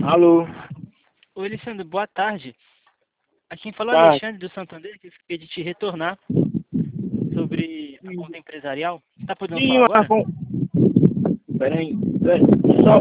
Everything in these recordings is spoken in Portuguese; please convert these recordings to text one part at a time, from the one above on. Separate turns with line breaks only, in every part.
Alô?
Oi, Alexandre, boa tarde. Aqui quem falou é
Tá.
Alexandre do Santander, que eu fiquei de te retornar sobre a conta empresarial. Tá podendo
Sim,
falar agora?
Peraí. Só...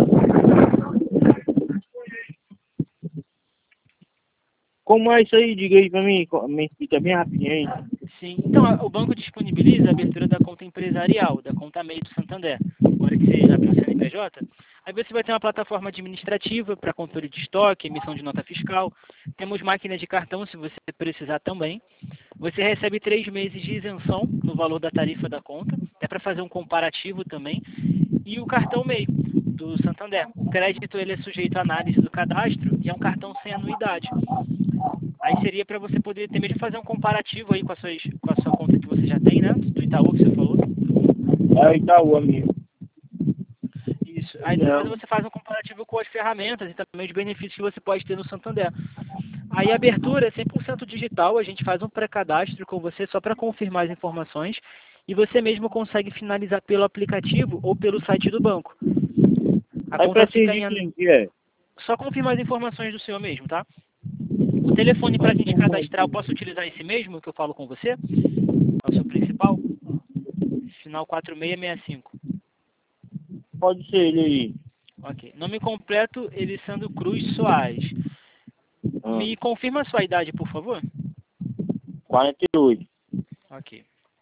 Como é isso aí? Diga aí pra mim. Me explica bem rapidinho aí.
Sim. Então, o banco disponibiliza a abertura da conta empresarial, da conta MEI do Santander. Agora que você abriu o CNPJ, aí você vai ter uma plataforma administrativa para controle de estoque, emissão de nota fiscal. Temos máquina de cartão, se você precisar também. Você recebe 3 meses de isenção no valor da tarifa da conta. É para fazer um comparativo também. E o cartão MEI do Santander. O crédito ele é sujeito à análise do cadastro e é um cartão sem anuidade. Aí seria para você poder ter medo de fazer um comparativo aí com a sua conta que você já tem, né? Do Itaú que você falou.
É o Itaú, amigo.
Isso. Aí depois você faz um comparativo com as ferramentas e também os benefícios que você pode ter no Santander. Aí a abertura é 100% digital, a gente faz um pré-cadastro com você só para confirmar as informações e você mesmo consegue finalizar pelo aplicativo ou pelo site do banco. A
Aí
conta
precisa
fica
de
em...
quem que é?
Só confirmar as informações do senhor mesmo, tá? O telefone para a gente cadastrar, eu posso utilizar esse mesmo que eu falo com você? É o seu principal? Final 4665.
Pode ser ele aí.
Ok. Nome completo, Elisandro Cruz Soares.
Ah,
Me confirma a sua idade, por favor?
48.
Ok.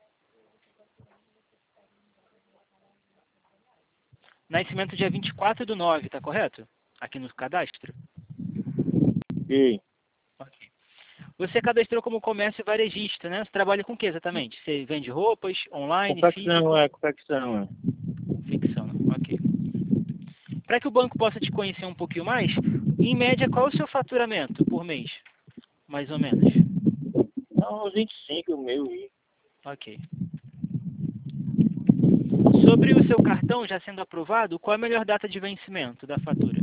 Nascimento dia 24/9, tá correto? Aqui no cadastro?
E
Ok. Você cadastrou como comércio varejista, né? Você trabalha com o que exatamente? Você vende roupas, online,
confecção,
físico?
confecção, é.
Ficção, ok. Para que o banco possa te conhecer um pouquinho mais, em média, qual é o seu faturamento por mês? Mais ou menos.
Não, uns 25 o meu aí.
Ok. Sobre o seu cartão já sendo aprovado, qual é a melhor data de vencimento da fatura?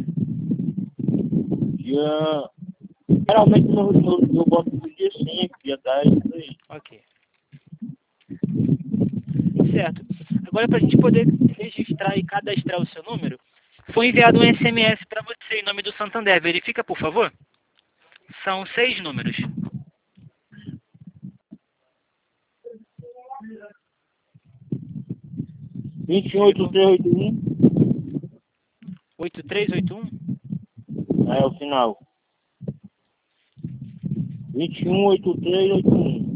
Dia... Geralmente eu boto no dia 5, dia 10, isso aí.
Ok. Certo. Agora, para a gente poder registrar e cadastrar o seu número, foi enviado um SMS para você em nome do Santander. Verifica, por favor. São 6 números.
28381
8381.
é o final. 218381.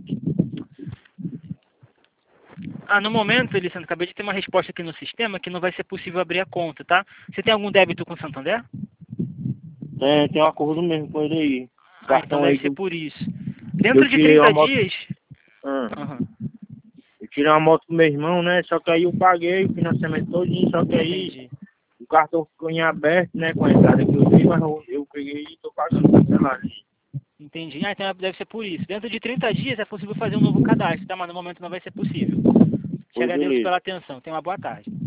No momento, Elisandro, acabei de ter uma resposta aqui no sistema que não vai ser possível abrir a conta, tá? Você tem algum débito com o Santander?
Tem um acordo mesmo com ele aí.
Então
Cartão aí
deve
que
ser por isso.
eu
Dentro de
tirei uma
30
moto.
dias...
Ah,
Aham,
eu tirei uma moto com meu irmão, né? Só que aí eu paguei o financiamento todinho, só que aí
entendi.
o cartão ficou em aberto, né? Com a entrada que eu dei, mas eu peguei e tô pagando cancelado.
Entendi. Então deve ser por isso. Dentro de 30 dias é possível fazer um novo cadastro, tá? Mas no momento não vai ser possível. Te
Foi
agradeço
beleza.
pela atenção. Tenha uma boa tarde.